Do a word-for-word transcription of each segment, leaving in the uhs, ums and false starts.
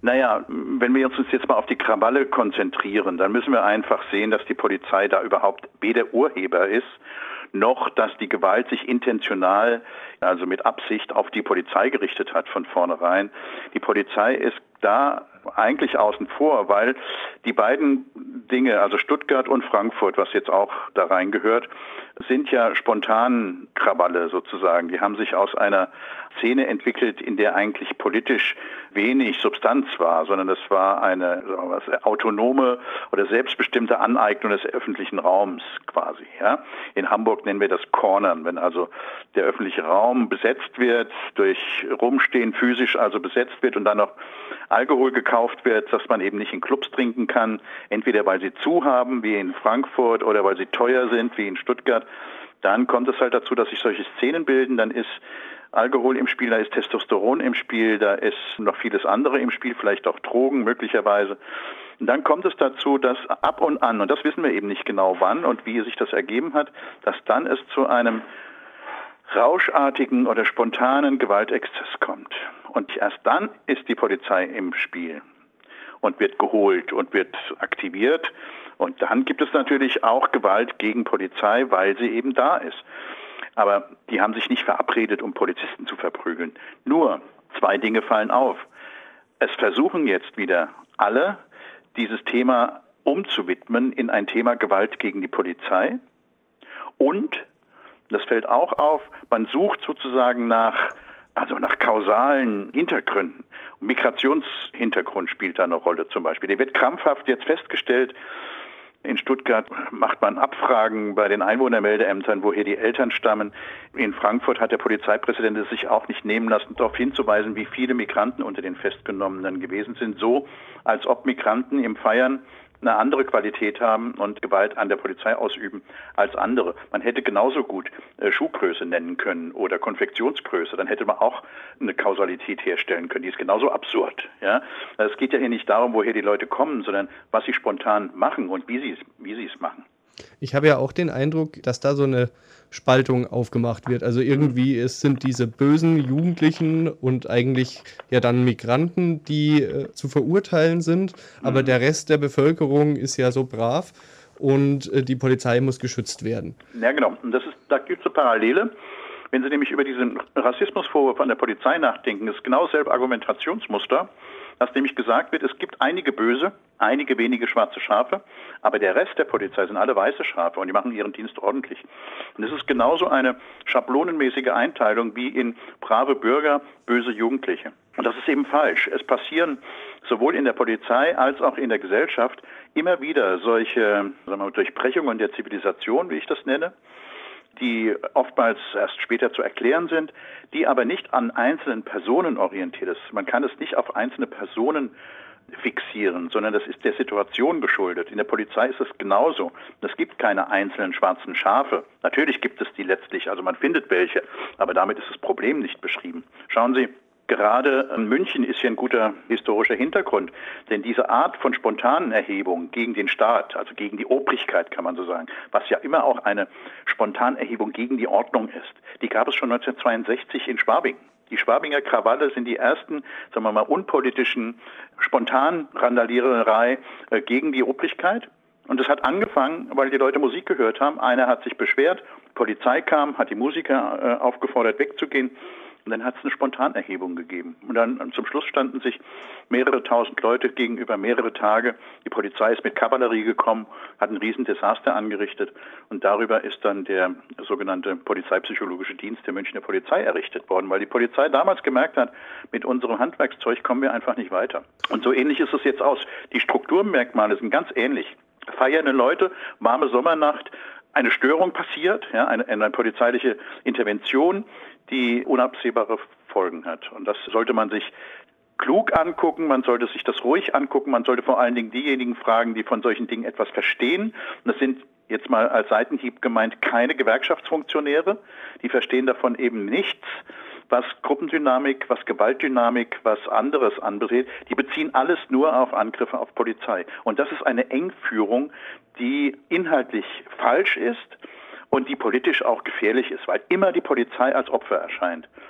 Naja, wenn wir uns jetzt mal auf die Krawalle konzentrieren, dann müssen wir einfach sehen, dass die Polizei da überhaupt weder Urheber ist, noch dass die Gewalt sich intentional, also mit Absicht, auf die Polizei gerichtet hat von vornherein. Die Polizei ist da eigentlich außen vor, weil die beiden Dinge, also Stuttgart und Frankfurt, was jetzt auch da reingehört, sind ja spontan Krawalle sozusagen. Die haben sich aus einer Szene entwickelt, in der eigentlich politisch wenig Substanz war, sondern das war eine sagen wir mal, autonome oder selbstbestimmte Aneignung des öffentlichen Raums quasi. Ja? In Hamburg nennen wir das Cornern, wenn also der öffentliche Raum besetzt wird, durch Rumstehen physisch also besetzt wird und dann noch Alkohol gekauft wird, dass man eben nicht in Clubs trinken kann, entweder weil sie zu haben, wie in Frankfurt, oder weil sie teuer sind, wie in Stuttgart. Dann kommt es halt dazu, dass sich solche Szenen bilden, dann ist Alkohol im Spiel, da ist Testosteron im Spiel, da ist noch vieles andere im Spiel, vielleicht auch Drogen möglicherweise. Und dann kommt es dazu, dass ab und an, und das wissen wir eben nicht genau wann und wie sich das ergeben hat, dass dann es zu einem rauschartigen oder spontanen Gewaltexzess kommt. Und erst dann ist die Polizei im Spiel und wird geholt und wird aktiviert. Und dann gibt es natürlich auch Gewalt gegen Polizei, weil sie eben da ist. Aber die haben sich nicht verabredet, um Polizisten zu verprügeln. Nur zwei Dinge fallen auf. Es versuchen jetzt wieder alle, dieses Thema umzuwidmen in ein Thema Gewalt gegen die Polizei. Und, das fällt auch auf, man sucht sozusagen nach, also nach kausalen Hintergründen. Migrationshintergrund spielt da eine Rolle zum Beispiel. Der wird krampfhaft jetzt festgestellt. In Stuttgart macht man Abfragen bei den Einwohnermeldeämtern, woher die Eltern stammen. In Frankfurt hat der Polizeipräsident es sich auch nicht nehmen lassen, darauf hinzuweisen, wie viele Migranten unter den Festgenommenen gewesen sind. So, als ob Migranten im Feiern eine andere Qualität haben und Gewalt an der Polizei ausüben als andere. Man hätte genauso gut äh, Schuhgröße nennen können oder Konfektionsgröße. Dann hätte man auch eine Kausalität herstellen können. Die ist genauso absurd. Ja? Es geht ja hier nicht darum, woher die Leute kommen, sondern was sie spontan machen und wie sie es wie sie es machen. Ich habe ja auch den Eindruck, dass da so eine Spaltung aufgemacht wird. Also irgendwie es sind diese bösen Jugendlichen und eigentlich ja dann Migranten, die äh, zu verurteilen sind, aber mhm. der Rest der Bevölkerung ist ja so brav und äh, die Polizei muss geschützt werden. Ja, genau. Und das ist, da gibt es eine Parallele. Wenn Sie nämlich über diesen Rassismusvorwurf an der Polizei nachdenken, ist genau dasselbe Argumentationsmuster, dass nämlich gesagt wird, es gibt einige Böse, einige wenige schwarze Schafe, aber der Rest der Polizei sind alle weiße Schafe und die machen ihren Dienst ordentlich. Und es ist genauso eine schablonenmäßige Einteilung wie in brave Bürger, böse Jugendliche. Und das ist eben falsch. Es passieren sowohl in der Polizei als auch in der Gesellschaft immer wieder solche sagen wir mal, Durchbrechungen der Zivilisation, wie ich das nenne, die oftmals erst später zu erklären sind, die aber nicht an einzelnen Personen orientiert ist. Man kann es nicht auf einzelne Personen fixieren, sondern das ist der Situation geschuldet. In der Polizei ist es genauso. Es gibt keine einzelnen schwarzen Schafe. Natürlich gibt es die letztlich, also man findet welche, aber damit ist das Problem nicht beschrieben. Schauen Sie, gerade München ist hier ein guter historischer Hintergrund, denn diese Art von spontanen Erhebung gegen den Staat, also gegen die Obrigkeit kann man so sagen, was ja immer auch eine Spontanerhebung gegen die Ordnung ist, die gab es schon neunzehnhundertzweiundsechzig in Schwabing. Die Schwabinger Krawalle sind die ersten, sagen wir mal, unpolitischen Spontanrandaliererei äh, gegen die Obrigkeit. Und es hat angefangen, weil die Leute Musik gehört haben. Einer hat sich beschwert, Polizei kam, hat die Musiker äh, aufgefordert, wegzugehen. Und dann hat es eine Spontanerhebung gegeben. Und dann zum Schluss standen sich mehrere tausend Leute gegenüber mehrere Tage. Die Polizei ist mit Kavallerie gekommen, hat ein Riesendesaster angerichtet. Und darüber ist dann der sogenannte Polizeipsychologische Dienst der Münchner Polizei errichtet worden, weil die Polizei damals gemerkt hat, mit unserem Handwerkszeug kommen wir einfach nicht weiter. Und so ähnlich ist es jetzt aus. Die Strukturmerkmale sind ganz ähnlich. Feiernde Leute, warme Sommernacht, eine Störung passiert, ja, eine, eine polizeiliche Intervention, die unabsehbare Folgen hat. Und das sollte man sich klug angucken, man sollte sich das ruhig angucken, man sollte vor allen Dingen diejenigen fragen, die von solchen Dingen etwas verstehen. Und das sind jetzt mal als Seitenhieb gemeint keine Gewerkschaftsfunktionäre, die verstehen davon eben nichts, was Gruppendynamik, was Gewaltdynamik, was anderes anbetrifft. Die beziehen alles nur auf Angriffe auf Polizei. Und das ist eine Engführung, die inhaltlich falsch ist und die politisch auch gefährlich ist, weil immer die Polizei als Opfer erscheint.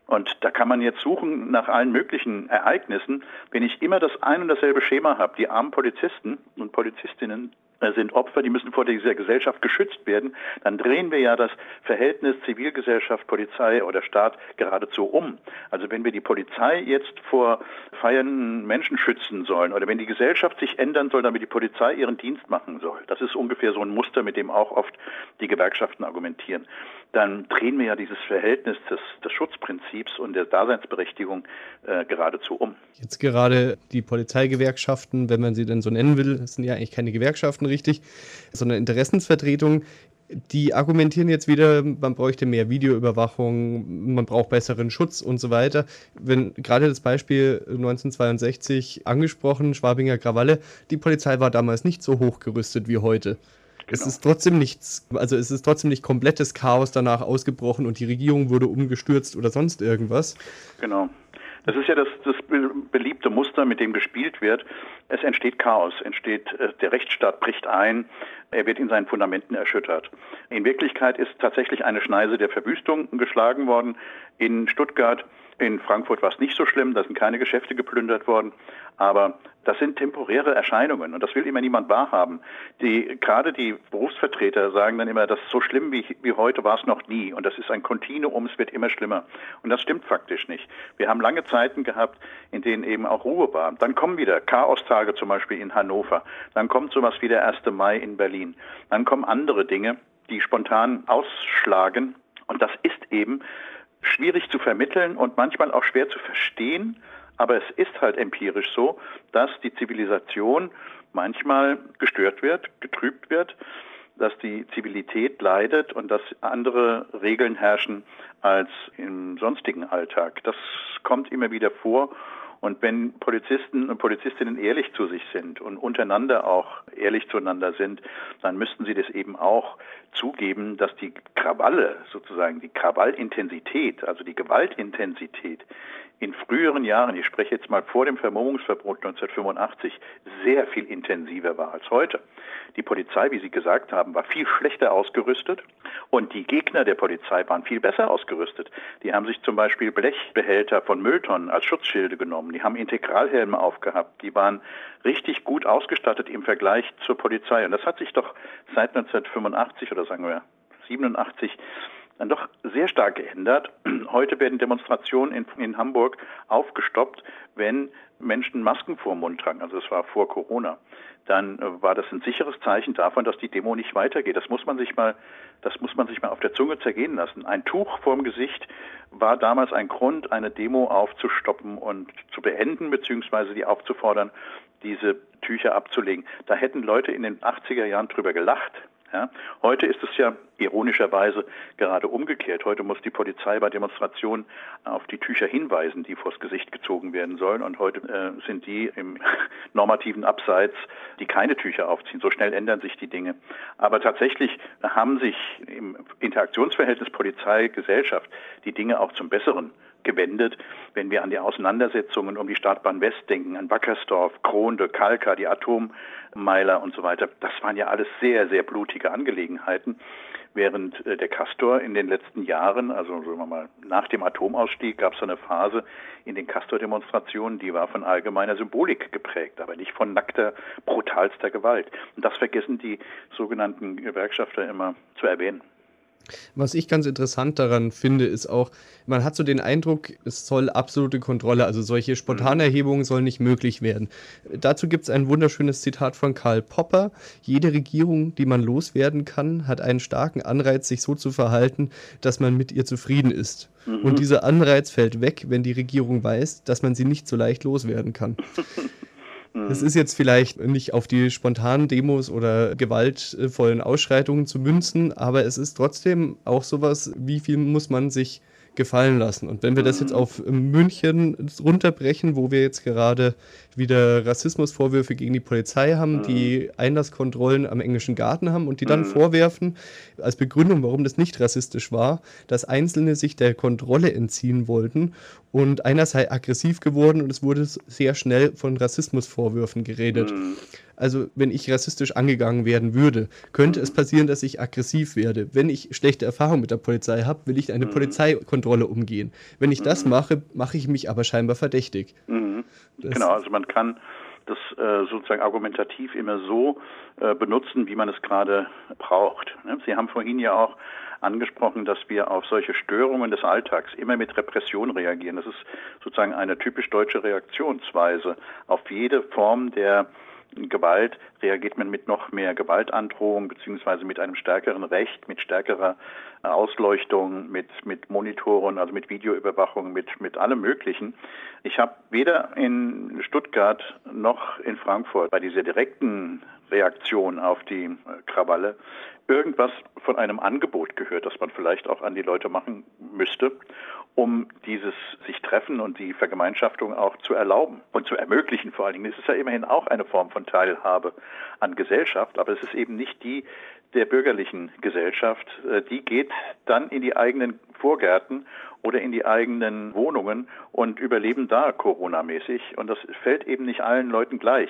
Und da kann man jetzt suchen nach allen möglichen Ereignissen. Wenn ich immer das ein und dasselbe Schema habe, die armen Polizisten und Polizistinnen sind Opfer, die müssen vor dieser Gesellschaft geschützt werden, dann drehen wir ja das Verhältnis Zivilgesellschaft, Polizei oder Staat geradezu um. Also wenn wir die Polizei jetzt vor feiernden Menschen schützen sollen oder wenn die Gesellschaft sich ändern soll, damit die Polizei ihren Dienst machen soll, das ist ungefähr so ein Muster, mit dem auch oft die Gewerkschaften argumentieren, dann drehen wir ja dieses Verhältnis des, des Schutzprinzips und der Daseinsberechtigung äh, geradezu um. Jetzt gerade die Polizeigewerkschaften, wenn man sie denn so nennen will, das sind ja eigentlich keine Gewerkschaften richtig, sondern Interessensvertretungen, die argumentieren jetzt wieder, man bräuchte mehr Videoüberwachung, man braucht besseren Schutz und so weiter. Wenn gerade das Beispiel neunzehnhundertzweiundsechzig angesprochen, Schwabinger Krawalle, die Polizei war damals nicht so hochgerüstet wie heute. Genau. Es ist trotzdem nichts, also es ist trotzdem nicht komplettes Chaos danach ausgebrochen und die Regierung wurde umgestürzt oder sonst irgendwas. Genau. Das ist ja das, das beliebte Muster, mit dem gespielt wird. Es entsteht Chaos, entsteht, der Rechtsstaat bricht ein, er wird in seinen Fundamenten erschüttert. In Wirklichkeit ist tatsächlich eine Schneise der Verwüstung geschlagen worden in Stuttgart. In Frankfurt war es nicht so schlimm, da sind keine Geschäfte geplündert worden, aber das sind temporäre Erscheinungen und das will immer niemand wahrhaben. Die, gerade die Berufsvertreter sagen dann immer, das ist so schlimm wie, wie heute war es noch nie und das ist ein Kontinuum, es wird immer schlimmer. Und das stimmt faktisch nicht. Wir haben lange Zeiten gehabt, in denen eben auch Ruhe war. Dann kommen wieder Chaostage zum Beispiel in Hannover, dann kommt sowas wie der erste Mai in Berlin, dann kommen andere Dinge, die spontan ausschlagen und das ist eben schwierig zu vermitteln und manchmal auch schwer zu verstehen, aber es ist halt empirisch so, dass die Zivilisation manchmal gestört wird, getrübt wird, dass die Zivilität leidet und dass andere Regeln herrschen als im sonstigen Alltag. Das kommt immer wieder vor. Und wenn Polizisten und Polizistinnen ehrlich zu sich sind und untereinander auch ehrlich zueinander sind, dann müssten sie das eben auch zugeben, dass die Krawalle, sozusagen die Krawallintensität, also die Gewaltintensität in früheren Jahren, ich spreche jetzt mal vor dem Vermummungsverbot neunzehnhundertfünfundachtzig, sehr viel intensiver war als heute. Die Polizei, wie Sie gesagt haben, war viel schlechter ausgerüstet und die Gegner der Polizei waren viel besser ausgerüstet. Die haben sich zum Beispiel Blechbehälter von Mülltonnen als Schutzschilde genommen, die haben Integralhelme aufgehabt, die waren richtig gut ausgestattet im Vergleich zur Polizei. Und das hat sich doch seit neunzehnhundertfünfundachtzig oder sagen wir siebenundachtzig dann doch sehr stark geändert. Heute werden Demonstrationen in, in Hamburg aufgestoppt, wenn Menschen Masken vor dem Mund tragen. Also es war vor Corona. Dann äh, war das ein sicheres Zeichen davon, dass die Demo nicht weitergeht. Das muss man sich mal, das muss man sich mal auf der Zunge zergehen lassen. Ein Tuch vorm Gesicht war damals ein Grund, eine Demo aufzustoppen und zu beenden, beziehungsweise die aufzufordern, diese Tücher abzulegen. Da hätten Leute in den achtziger Jahren drüber gelacht. Ja, heute ist es ja ironischerweise gerade umgekehrt. Heute muss die Polizei bei Demonstrationen auf die Tücher hinweisen, die vors Gesicht gezogen werden sollen. Und heute äh, sind die im normativen Abseits, die keine Tücher aufziehen. So schnell ändern sich die Dinge. Aber tatsächlich haben sich im Interaktionsverhältnis Polizei-Gesellschaft die Dinge auch zum Besseren gewendet, wenn wir an die Auseinandersetzungen um die Startbahn West denken, an Wackersdorf, Kronde, Kalka, die Atommeiler und so weiter. Das waren ja alles sehr, sehr blutige Angelegenheiten, während äh, der Castor in den letzten Jahren, also sagen wir mal nach dem Atomausstieg, gab es eine Phase in den Castor-Demonstrationen, die war von allgemeiner Symbolik geprägt, aber nicht von nackter, brutalster Gewalt. Und das vergessen die sogenannten Gewerkschafter immer zu erwähnen. Was ich ganz interessant daran finde, ist auch, man hat so den Eindruck, es soll absolute Kontrolle, also solche Spontanerhebungen sollen nicht möglich werden. Dazu gibt es ein wunderschönes Zitat von Karl Popper: Jede Regierung, die man loswerden kann, hat einen starken Anreiz, sich so zu verhalten, dass man mit ihr zufrieden ist. Mhm. Und dieser Anreiz fällt weg, wenn die Regierung weiß, dass man sie nicht so leicht loswerden kann. Es ist jetzt vielleicht nicht auf die spontanen Demos oder gewaltvollen Ausschreitungen zu münzen, aber es ist trotzdem auch sowas, wie viel muss man sich gefallen lassen. Und wenn wir das jetzt auf München runterbrechen, wo wir jetzt gerade wieder Rassismusvorwürfe gegen die Polizei haben, die Einlasskontrollen am Englischen Garten haben und die dann vorwerfen, als Begründung, warum das nicht rassistisch war, dass Einzelne sich der Kontrolle entziehen wollten und einer sei aggressiv geworden und es wurde sehr schnell von Rassismusvorwürfen geredet. Also wenn ich rassistisch angegangen werden würde, könnte es passieren, dass ich aggressiv werde. Wenn ich schlechte Erfahrungen mit der Polizei habe, will ich eine mhm. Polizeikontrolle umgehen. Wenn ich mhm. das mache, mache ich mich aber scheinbar verdächtig. Mhm. Genau, also man kann das äh, sozusagen argumentativ immer so äh, benutzen, wie man es gerade braucht. Ne? Sie haben vorhin ja auch angesprochen, dass wir auf solche Störungen des Alltags immer mit Repression reagieren. Das ist sozusagen eine typisch deutsche Reaktionsweise. Auf jede Form der Gewalt reagiert man mit noch mehr Gewaltandrohung beziehungsweise mit einem stärkeren Recht, mit stärkerer Ausleuchtung, mit mit Monitoren, also mit Videoüberwachung, mit mit allem Möglichen. Ich habe weder in Stuttgart noch in Frankfurt bei dieser direkten Reaktion auf die Krawalle irgendwas von einem Angebot gehört, das man vielleicht auch an die Leute machen müsste, um dieses sich treffen und die Vergemeinschaftung auch zu erlauben und zu ermöglichen vor allen Dingen. Es ist ja immerhin auch eine Form von Teilhabe an Gesellschaft, aber es ist eben nicht die der bürgerlichen Gesellschaft. Die geht dann in die eigenen Vorgärten oder in die eigenen Wohnungen und überleben da Corona-mäßig. Und das fällt eben nicht allen Leuten gleich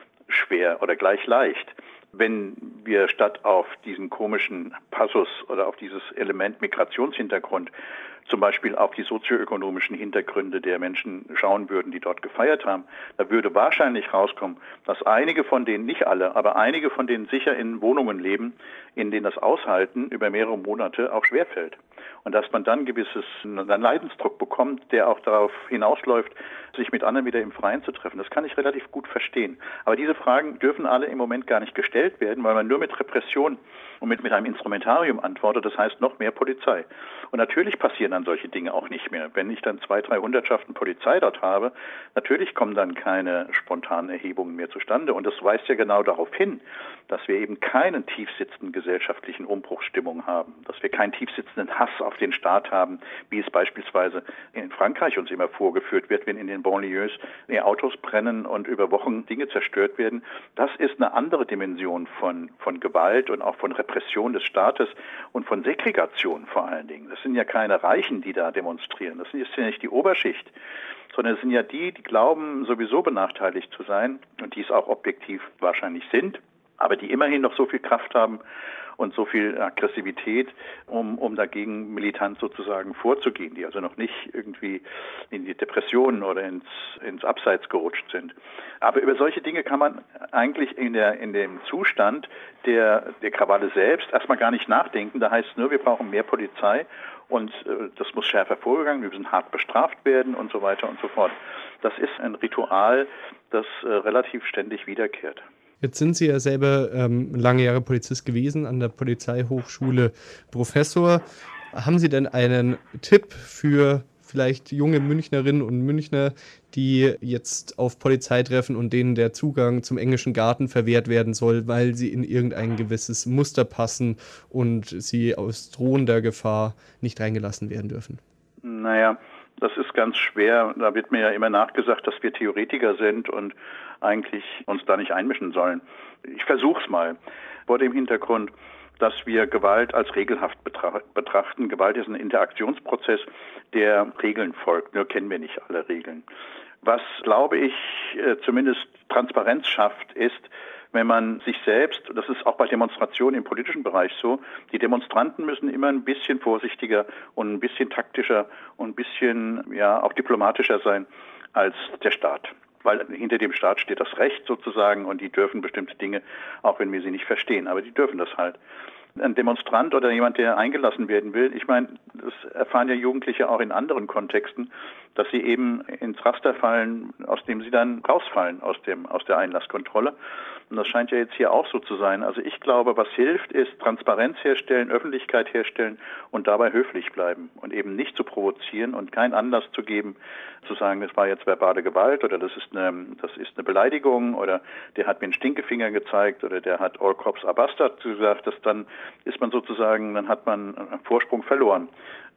schwer oder gleich leicht. Wenn wir statt auf diesen komischen Passus oder auf dieses Element Migrationshintergrund zum Beispiel auf die sozioökonomischen Hintergründe der Menschen schauen würden, die dort gefeiert haben, da würde wahrscheinlich rauskommen, dass einige von denen, nicht alle, aber einige von denen sicher in Wohnungen leben, in denen das Aushalten über mehrere Monate auch schwerfällt. Und dass man dann gewisses einen Leidensdruck bekommt, der auch darauf hinausläuft, sich mit anderen wieder im Freien zu treffen. Das kann ich relativ gut verstehen. Aber diese Fragen dürfen alle im Moment gar nicht gestellt werden, weil man nur mit Repression und mit, mit einem Instrumentarium antwortet, das heißt noch mehr Polizei. Und natürlich passieren dann solche Dinge auch nicht mehr. Wenn ich dann zwei, drei Hundertschaften Polizei dort habe, natürlich kommen dann keine spontanen Erhebungen mehr zustande. Und das weist ja genau darauf hin, dass wir eben keinen tiefsitzenden gesellschaftlichen Umbruchsstimmung haben, dass wir keinen tiefsitzenden Hass auf den Staat haben, wie es beispielsweise in Frankreich uns immer vorgeführt wird, wenn in den Banlieues die Autos brennen und über Wochen Dinge zerstört werden. Das ist eine andere Dimension von, von Gewalt und auch von Repression des Staates und von Segregation vor allen Dingen. Das sind ja keine Reichen, die da demonstrieren. Das ist ja nicht die Oberschicht, sondern es sind ja die, die glauben, sowieso benachteiligt zu sein und die es auch objektiv wahrscheinlich sind, aber die immerhin noch so viel Kraft haben und so viel Aggressivität, um, um dagegen militant sozusagen vorzugehen, die also noch nicht irgendwie in die Depressionen oder ins, ins Abseits gerutscht sind. Aber über solche Dinge kann man eigentlich in der, in dem Zustand der, der Krawalle selbst erstmal gar nicht nachdenken. Da heißt es nur, wir brauchen mehr Polizei und äh, das muss schärfer vorgegangen, wir müssen hart bestraft werden und so weiter und so fort. Das ist ein Ritual, das äh, relativ ständig wiederkehrt. Jetzt sind Sie ja selber ähm, lange Jahre Polizist gewesen, an der Polizeihochschule Professor. Haben Sie denn einen Tipp für vielleicht junge Münchnerinnen und Münchner, die jetzt auf Polizei treffen und denen der Zugang zum englischen Garten verwehrt werden soll, weil sie in irgendein gewisses Muster passen und sie aus drohender Gefahr nicht reingelassen werden dürfen? Naja, das ist ganz schwer. Da wird mir ja immer nachgesagt, dass wir Theoretiker sind und eigentlich uns da nicht einmischen sollen. Ich versuche es mal. Vor dem Hintergrund, dass wir Gewalt als regelhaft betrachten. Gewalt ist ein Interaktionsprozess, der Regeln folgt. Nur kennen wir nicht alle Regeln. Was, glaube ich, zumindest Transparenz schafft, ist, wenn man sich selbst, das ist auch bei Demonstrationen im politischen Bereich so, die Demonstranten müssen immer ein bisschen vorsichtiger und ein bisschen taktischer und ein bisschen, ja, auch diplomatischer sein als der Staat. Weil hinter dem Staat steht das Recht sozusagen und die dürfen bestimmte Dinge, auch wenn wir sie nicht verstehen, aber die dürfen das halt. Ein Demonstrant oder jemand, der eingelassen werden will, ich meine, das erfahren ja Jugendliche auch in anderen Kontexten, dass sie eben ins Raster fallen, aus dem sie dann rausfallen aus dem aus der Einlasskontrolle. Und das scheint ja jetzt hier auch so zu sein. Also ich glaube, was hilft, ist Transparenz herstellen, Öffentlichkeit herstellen und dabei höflich bleiben und eben nicht zu provozieren und keinen Anlass zu geben, zu sagen, das war jetzt verbale Gewalt oder das ist eine, das ist eine Beleidigung oder der hat mir einen Stinkefinger gezeigt oder der hat All Cops are Bastard gesagt. Das dann ist man sozusagen, dann hat man einen Vorsprung verloren.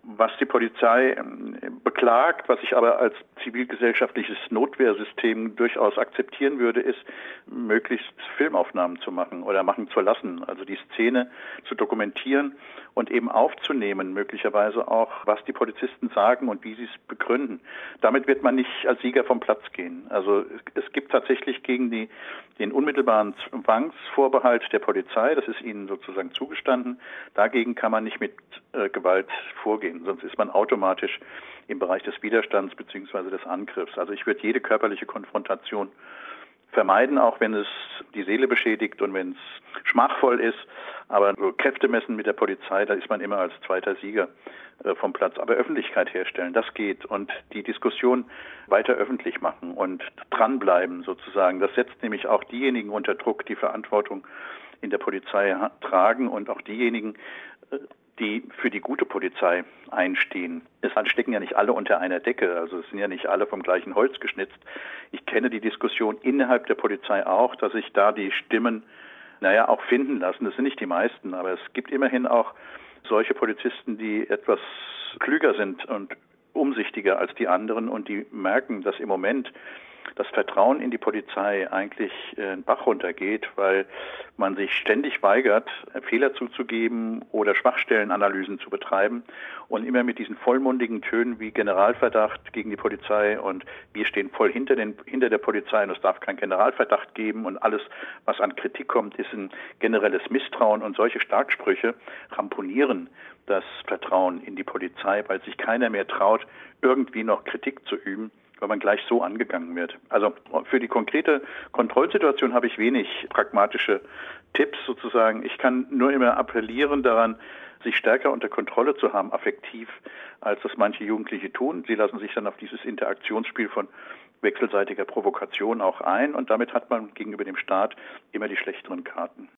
was die Polizei beklagt, was ich aber als zivilgesellschaftliches Notwehrsystem durchaus akzeptieren würde, ist, möglichst Filmaufnahmen zu machen oder machen zu lassen. Also die Szene zu dokumentieren und eben aufzunehmen, möglicherweise auch, was die Polizisten sagen und wie sie es begründen. Damit wird man nicht als Sieger vom Platz gehen. Also es gibt tatsächlich gegen die, den unmittelbaren Zwangsvorbehalt der Polizei, das ist ihnen sozusagen zugestanden, dagegen kann man nicht mit äh, Gewalt vorgehen, sonst ist man automatisch im Bereich des Widerstands bzw. des Angriffs. Also ich würde jede körperliche Konfrontation vermeiden, auch wenn es die Seele beschädigt und wenn es schmachvoll ist. Aber so Kräfte messen mit der Polizei, da ist man immer als zweiter Sieger äh, vom Platz. Aber Öffentlichkeit herstellen, das geht. Und die Diskussion weiter öffentlich machen und dranbleiben sozusagen. Das setzt nämlich auch diejenigen unter Druck, die Verantwortung in der Polizei tragen und auch diejenigen, äh, die für die gute Polizei einstehen. Es stecken ja nicht alle unter einer Decke, also es sind ja nicht alle vom gleichen Holz geschnitzt. Ich kenne die Diskussion innerhalb der Polizei auch, dass sich da die Stimmen, naja, auch finden lassen. Das sind nicht die meisten, aber es gibt immerhin auch solche Polizisten, die etwas klüger sind und umsichtiger als die anderen und die merken, dass im Moment das Vertrauen in die Polizei eigentlich einen Bach runtergeht, weil man sich ständig weigert, Fehler zuzugeben oder Schwachstellenanalysen zu betreiben und immer mit diesen vollmundigen Tönen wie Generalverdacht gegen die Polizei und wir stehen voll hinter, den, hinter der Polizei und es darf keinen Generalverdacht geben und alles, was an Kritik kommt, ist ein generelles Misstrauen und solche Starksprüche ramponieren das Vertrauen in die Polizei, weil sich keiner mehr traut, irgendwie noch Kritik zu üben, weil man gleich so angegangen wird. Also für die konkrete Kontrollsituation habe ich wenig pragmatische Tipps sozusagen. Ich kann nur immer appellieren daran, sich stärker unter Kontrolle zu haben, affektiv, als das manche Jugendliche tun. Sie lassen sich dann auf dieses Interaktionsspiel von wechselseitiger Provokation auch ein und damit hat man gegenüber dem Staat immer die schlechteren Karten.